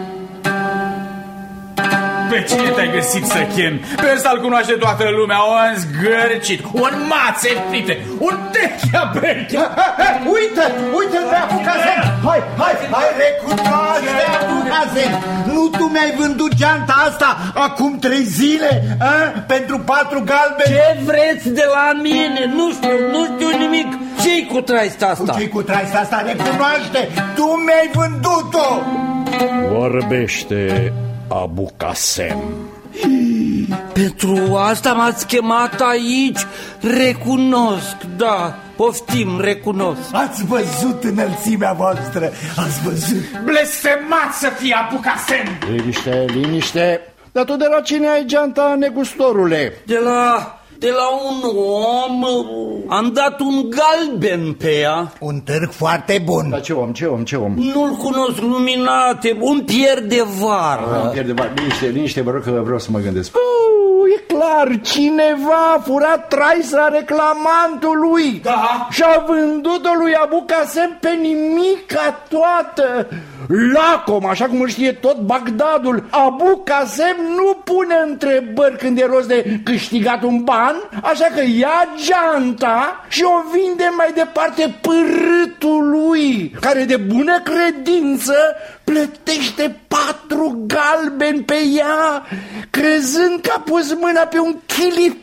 Pe cine te-ai găsit să chemi? Pe ăsta-l cunoaște toată lumea, un zgârcit, un mațe frite, un techia-bechia. Uite, uite-l pe Abu Kasem. Hai, hai, hai, recunoaște Abu Kasem. Nu tu mi-ai vândut geanta asta acum trei zile, a? Pentru patru galbeni? Ce vreți de la mine? Nu știu, nu știu nimic. Ce-i cu traista asta? Ce-i cu traista asta? Recunoaște, tu mi-ai vândut-o. Vorbește Abu Kasem. Pentru asta m-ați chemat aici? Recunosc, da, poftim, recunosc. Ați văzut înălțimea voastră, ați văzut. Blestemat să fie Abu Kasem. Liniște, liniște. Dar tu de la cine ai geanta, negustorule? De la... De la un om am dat un galben pe ea. Un târg foarte bun. Dar ce om, ce om, ce om? Nu-l cunosc, Luminate, un pier de vară. Un pier de vară, liniște, liniște, vă rog că vreau să mă gândesc. Uh, e clar, cineva a furat traisa reclamantului. Da. Și-a vândut-o lui Abu Kasem pe nimica toată. Lacom, așa cum îl știe tot Bagdadul. Abu Kasem nu pune întrebări când e rost de câștigat un ban, așa că ia geanta și o vinde mai departe pârâtului, care de bună credință plătește patru galbeni pe ea, crezând că a pus mâna pe un chilipir.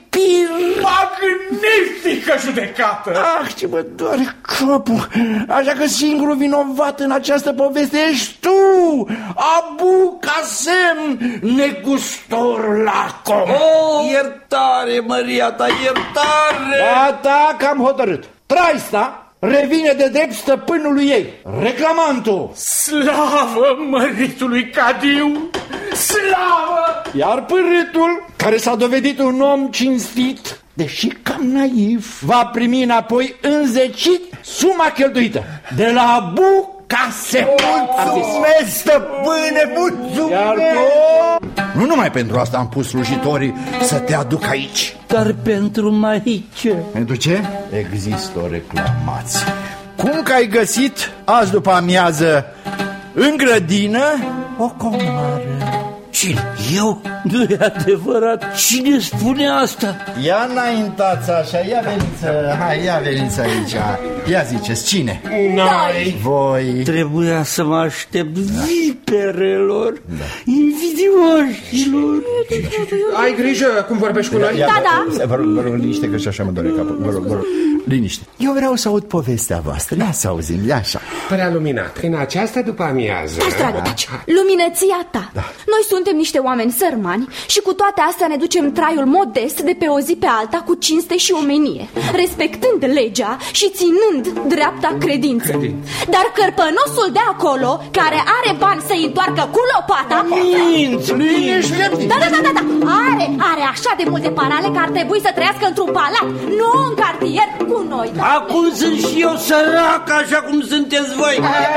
Magnifică judecată! Ah, ce mă doare capul! Așa că singurul vinovat în această poveste ești tu, Abu Kasem, negustorul lacom. Oh, iertare, Maria ta, iertare! Gata, că am hotărât. Traista revine de drept stăpânului ei, reclamantul. Slavă măritului Cadiu! Slavă! Iar pârâtul, care s-a dovedit un om cinstit, deși cam naiv, va primi înapoi înzecit suma cheltuită de la Abu Kasem. Mulțumesc, stăpâne, mulțumesc! Iar tu... Nu numai pentru asta am pus slujitorii să te aduc aici. Dar pentru Maice. Pentru ce? Există o reclamație. Cum că ai găsit azi după amiază în grădină o comară? Cine? Eu? Nu e adevărat. Cine spune asta? Ia înaintați așa, ia veniți, hai, ia veniți aici. Ia ziceți, cine? Noi. Voi. Trebuia să mă aștept viperelor, da. Invidioșilor. Ai grijă cum vorbești cu noi? Ia, da, da. Vă rog, vă rog, liniște că și așa mă doare capul. Vă rog, vă rog, liniște. Eu vreau să aud povestea voastră. Ia să auzim, ia așa. Prea luminat. În această după amiază. Taci, dragă, taci. Luminăția ta. Da. Noi suntem niște oameni sărmani și cu toate astea ne ducem traiul modest de pe o zi pe alta cu cinste și omenie, respectând legea și ținând dreapta credință. Credință. Dar cărpănosul de acolo, care are bani să-i întoarcă cu lopata, Minți, liniște. Da, da, da, da, da. Are, are așa de multe parale că ar trebui să trăiască într-un palat, nu în cartier cu noi. Da? Acum sunt și eu sărac, așa cum sunteți voi.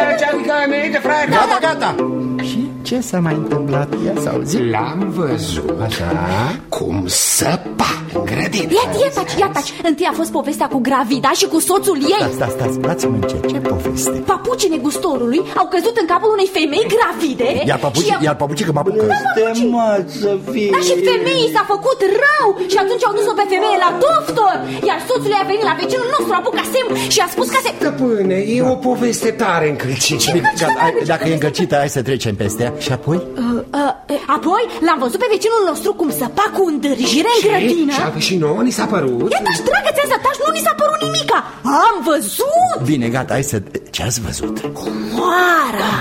Gata, gata. Și ce s-a mai întâmplat? Ia să auzim. L-am văzut așa cum săpa grădină. Ia, ia taci, ia taci. Întâi a fost povestea cu gravida și cu soțul ei. Da, sta, stați, dați-mă încet, ce poveste? Papucii negustorului au căzut în capul unei femei gravide. Iar papucii, și iar papucii că mă apucă. Să fie. Da, și femeii s-a făcut rău și atunci au dus-o pe femeie la doctor. Iar soțul ei a venit la vecinul nostru, Abucasem, și a spus că se... Stăpâne, e o poveste tare încălcită. Dacă e încălcită, hai să trecem peste ea. Și apoi? Uh, uh, apoi l-am văzut pe vecinul nostru cum săpa cu îndârjire în grădină. Și, și nouă ni s-a părut? Ia taci, dragă, ți-am să taci, nu ni s-a părut nimica. Am văzut. Bine, gata, hai să... Ce ați văzut? Comoara.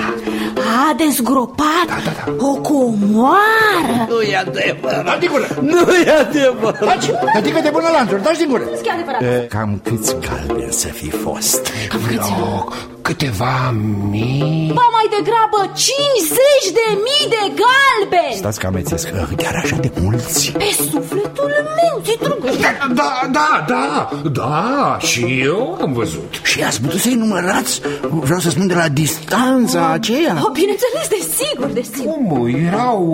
A dezgropat da, da, da. O comoară. Nu e adevărat. Dați din gură. Nu e adevărat. Taci, adică de bună lanțuri, dați din gură. E adevărat. Cam câți galbeni să fi fost? Cam câți? Câteva mii. Ba mai degrabă cincizeci de mii de galbeni. Stați că amețesc, chiar așa de mulți? Pe sufletul meu, ți da, da, da, da, da, și eu am văzut. Și ați putut să-i numărați? Vreau să spun de la distanța aceea. Oh, bineînțeles, desigur, desigur. Cum? Erau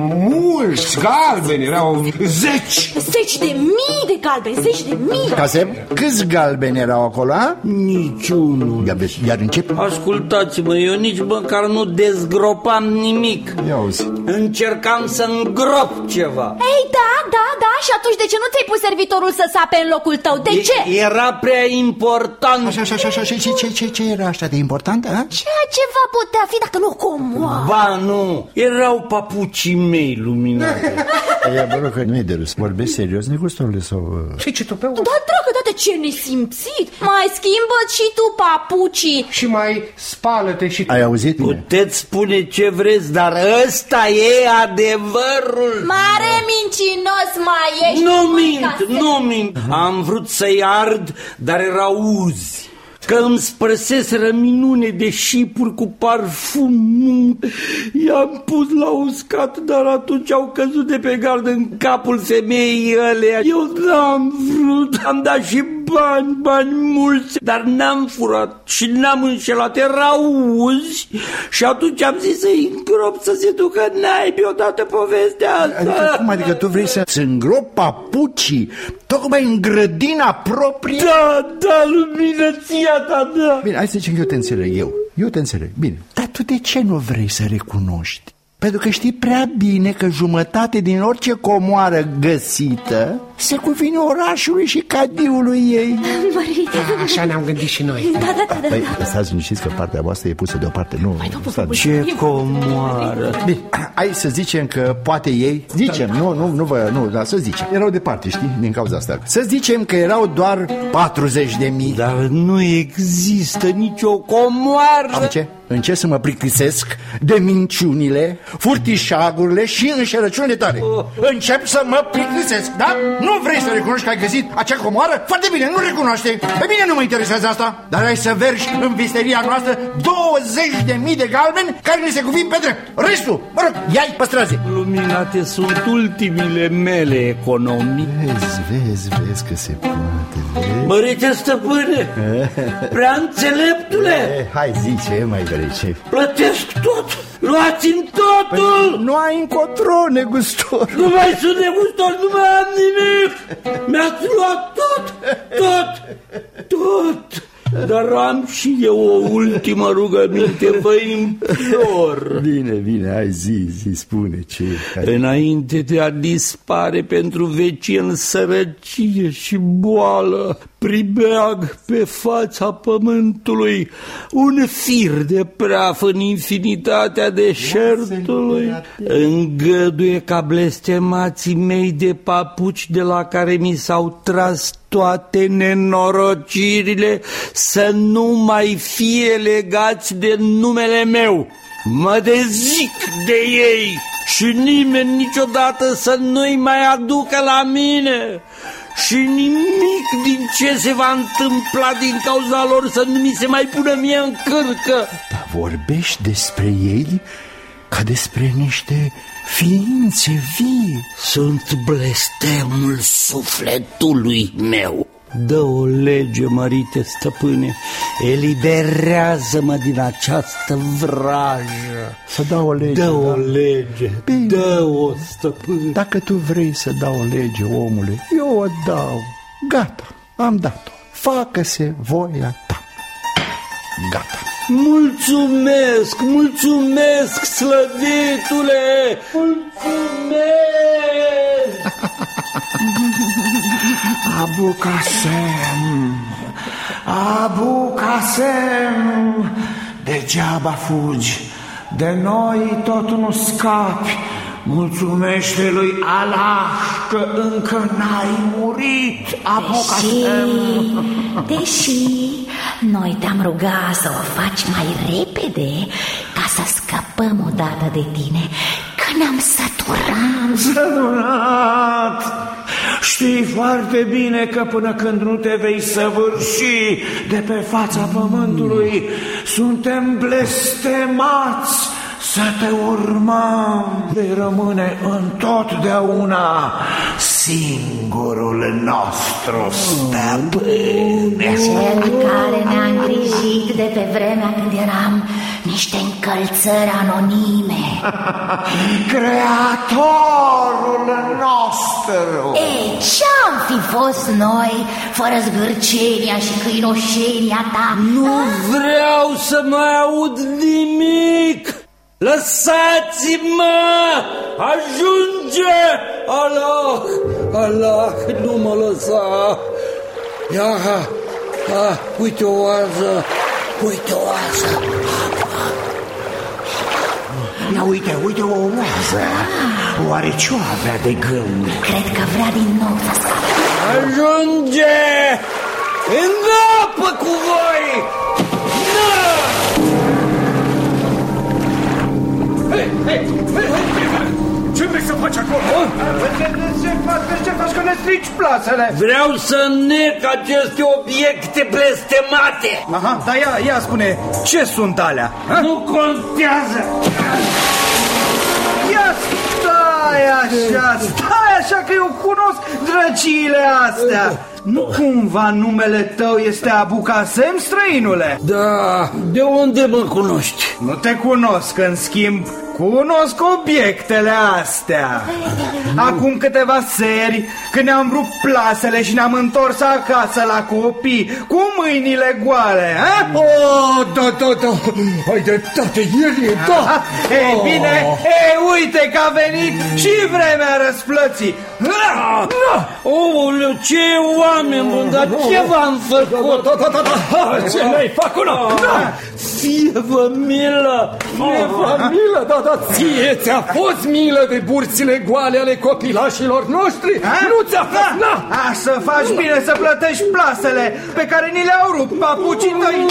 mulți galbeni, erau zeci. Zeci de mii de galbeni, zeci de mii. Casem, câți galbeni erau acolo, a? Niciunul. Iar, iar încep? Ascultați-mă, eu nici măcar nu dezgropam nimic. Ia auzi. Încercam să îngrop ceva. Ei, da, da, da, și atunci de ce nu ți-ai pus servitorul să sape în locul tău? De e, ce? Era prea important. Așa, așa, așa, așa, ce, ce, ce, ce era așa de important, a? Ceea ce va putea fi dacă nu o comoară. Ba, nu, erau papucii mei luminate. Ia, bă, rog, că nu e de râs. Vorbești serios, negustorule, sau... Ce, ce tu pe Da, dragă, da, de ce nesimțit? Mai schimbă și tu papucii. Și mai spală-te și tu. Ai auzit? Puteți spune ce vreți, dar ăsta e adevărul. Mare mincinos mai ești. Nu mint, nu mint. Am vrut să-i ard, dar erau uzi. Că îmi spărseseră minune de șipuri cu parfum. I-am pus la uscat, dar atunci au căzut de pe gard în capul femeii ălea. Eu n-am vrut, am dat și bani, bani mulți, dar n-am furat și n-am înșelat, erau uzi. Și atunci am zis să-i îngrop, să se ducă naibii odată povestea asta. Adică, cum adică tu vrei să-ți îngrop papucii tocmai în grădina proprie? Da, da, luminăția ta, da. Bine, hai să zicem că eu te înțeleg, eu Eu te înțeleg, bine. Dar tu de ce nu vrei să recunoști? Pentru că știi prea bine că jumătate din orice comoară găsită se cuvine orașului și cadiului ei. Da, așa ne-am gândit și noi. Da, da, da, da. Păi, stați liniștiți că partea voastră e pusă deoparte. Nu, stați. Ce comoară. Bine, hai să zicem că poate ei. Zicem, nu, nu, nu vă, nu, dar să zicem. Erau departe, știi, din cauza asta. Să zicem că erau doar patruzeci de mii. Dar nu există nicio comoară. De ce? Încep să mă plictisesc de minciunile, furtișagurile și înșelăciunile tale. Încep să mă plictisesc, da? Nu vrei să recunoști că ai găsit acea comoară? Foarte bine, nu recunoaște. Pe mine nu mă interesează asta. Dar ai să vergi în visteria noastră douăzeci de mii de galbeni care ne se cuvin pe drept. Restul, mă rog, ia-i păstraze. Luminate sunt ultimile mele economii. Vezi, vezi, vezi că se poate. Mărite stăpâne, prea înțeleptule. Hai, zice, mai vrei ce? Plătesc tot, luați-mi totul. Păi, nu ai încotro, negustor. Nu mai sunt negustor, nu mai am nimic. Mi-ați luat tot, tot, tot. Dar am și eu o ultimă rugăminte, vă implor. Bine, bine, hai zi, zi, spune ce. Hai. Înainte de a dispare pentru vecie în sărăcie și boală, pribeag pe fața pământului un fir de praf în infinitatea deșertului. Îngăduie ca blestemații mei de papuci de la care mi s-au tras toate nenorocirile să nu mai fie legați de numele meu. Mă dezic de ei și nimeni niciodată să nu-i mai aducă la mine. Și nimic din ce se va întâmpla din cauza lor să nu mi se mai pună mie în cârcă. Dar vorbești despre ei ca despre niște ființe vii. Sunt blestemul sufletului meu. dă o lege, mărite stăpâne, eliberează-mă din această vrajă. Să dau o lege, dă o da? lege, Bine. dă-o, stăpâne. Dacă tu vrei să dau o lege omului, eu o dau. Gata, am dat-o. Facă-se voia ta. Gata. Mulțumesc, mulțumesc, slăvitule, mulțumesc. Abu Kasem, Abu Kasem, degeaba fugi, de noi tot nu scapi. Mulțumește lui Allah că încă n-ai murit, Abu Kasem. Deși noi te-am rugat să o faci mai repede ca să scăpăm odată de tine, că ne-am săturat. Săturat! Știi foarte bine că până când nu te vei săvârși de pe fața pământului, suntem blestemați să te urmăm. Vei rămâne întotdeauna singurul nostru stăpân. Cel care ne-a îngrijit de pe vremea când eram niște încălțări anonime. Creatorul nostru. E, ce-am fi fost noi fără zgârcenia și câinoșenia ta? Nu vreau să mai aud nimic. Lăsați-mă! Ajunge! Allah! Allah, nu mă lăsa! Ia, ha, uite o oază! Uite o oază! Ia uite, uite o oază! Oare ce o avea de gând? Cred că vrea din nou să scape. Ajunge! Îngapă cu voi! Na! Hei, hei, hei, hei! Ce vrei să faci acolo? Ce faci, ce faci că ne strici plasele? Vreau să nec aceste obiecte blestemate. Aha, dar ia, ia spune, ce sunt alea? Ha? Nu contează. Ia stai așa, stai așa că eu cunosc drăciile astea. Nu cumva numele tău este Abu Kasem, străinule? Da, de unde mă cunoști? Nu te cunosc, în schimb, cunosc obiectele astea. Acum câteva seri, când ne-am rupt plasele și ne-am întors acasă la copii, cu mâinile goale, ha? Oh, da, da, da, hai dreptate, el e, da. Ei bine, ei, uite că a venit și vremea răsplății. Oh, ce oameni buni, dar ce v-am făcut? Da, da, da, da, ce ne-ai făcut? Fie-vă milă, fie-vă milă, da, da, ție ți-a fost milă de burțile goale ale copilașilor noștri? Nu ți-a fost, na? A, să faci bine să plătești plasele pe care ni le-au rupt papucii tăi.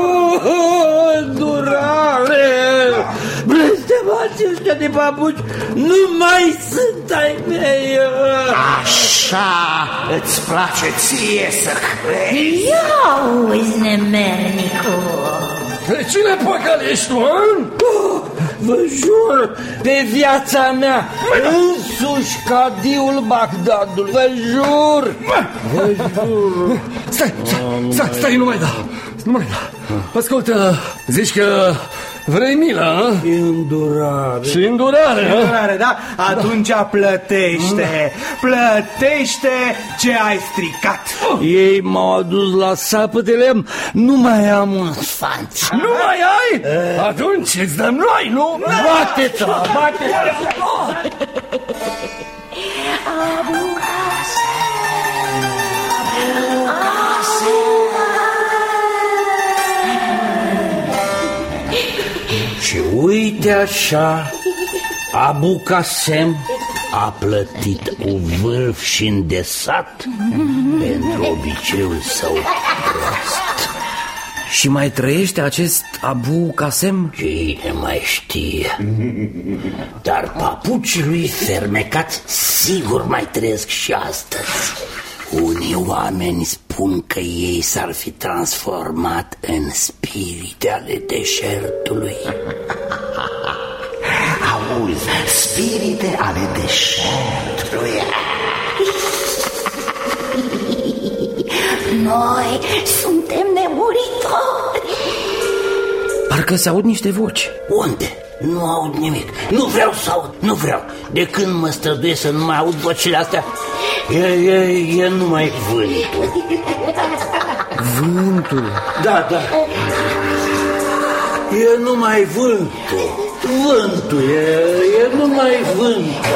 Durare! Blestemați ăștia de papuci nu mai sunt ai mei. Așa îți place ție să crezi? Ia uzi, nemernicul! Pe cine păcălești tu, hă? Vă jur, pe viața mea, însuși cadiul Bagdadului, vă jur! Vă jur! Stai, stai, stai, stai, nu mai da, nu mai da. Ascultă, zici că vrei milă, hă? Îndurare. Și îndurare, hă? Îndurare, da? Atunci plătește, plătește ce ai stricat. Ei m-au adus la sapă de lemn, nu mai am un sfanț. Nu mai ai? Atunci îți dăm noi, nu? Bate-te, bate-te! Abu Kasem, Și uite așa, Abu Kasem a plătit cu vârf și îndesat pentru obiceiul său prost. Și mai trăiește acest Abu Kasem? Cine mai știe? Dar papucii lui fermecați sigur mai trăiesc și astăzi. Unii oameni spun că ei s-ar fi transformat în spirite ale deșertului. Auzi, spirite ale deșertului. Noi suntem nemuritori. Parcă se aud niște voci. Unde? Nu aud nimic. Nu vreau să aud, nu vreau. De când mă străduiesc să nu mai aud vocile astea, e, e, e numai vântul. Vântul? Da, da. E numai vântul. Vântul, e, e numai vântul.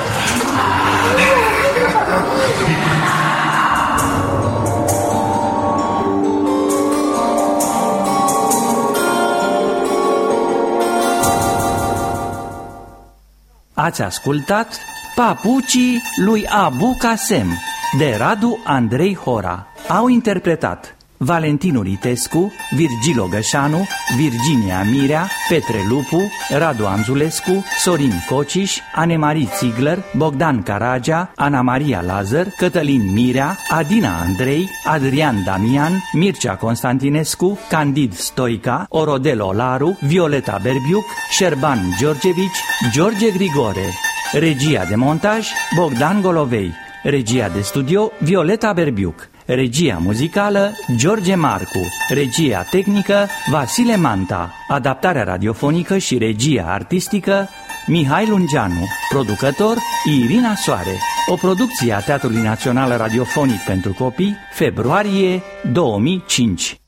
Ați ascultat Papucii lui Abu Casem de Radu Andrei Hora. Au interpretat Valentin Uritescu, Virgil Ogășanu, Virginia Mirea, Petre Lupu, Radu Anzulescu, Sorin Cociș, Anemarie Ziegler, Bogdan Caragea, Ana Maria Lazar, Cătălin Mirea, Adina Andrei, Adrian Damian, Mircea Constantinescu, Candid Stoica, Orodel Olaru, Violeta Berbiuc, Șerban Georgevici, George Grigore. Regia de montaj Bogdan Golovei. Regia de studio Violeta Berbiuc. Regia muzicală George Marcu. Regia tehnică Vasile Manta. Adaptarea radiofonică și regia artistică Mihai Lungeanu. Producător Irina Soare. O producție a Teatrului Național Radiofonic pentru Copii, februarie două mii cinci.